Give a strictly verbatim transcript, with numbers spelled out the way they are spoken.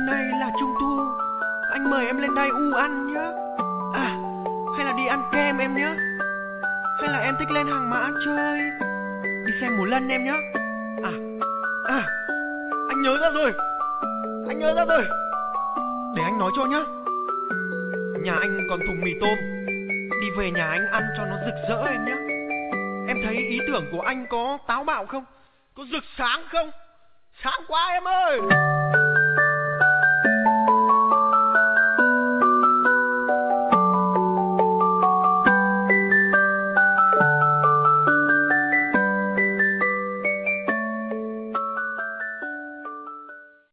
Hôm nay là trung thu, anh mời em lên đây u ăn nhá. À, hay là đi ăn kem em nhá. Hay là em thích lên Hàng Mã chơi, đi xem múa lân em nhá. À, à, anh nhớ ra rồi, anh nhớ ra rồi. Để anh nói cho nhá. Nhà anh còn thùng mì tôm, đi về nhà anh ăn cho nó rực rỡ em nhá. Em thấy ý tưởng của anh có táo bạo không? Có rực sáng không? Sáng quá em ơi.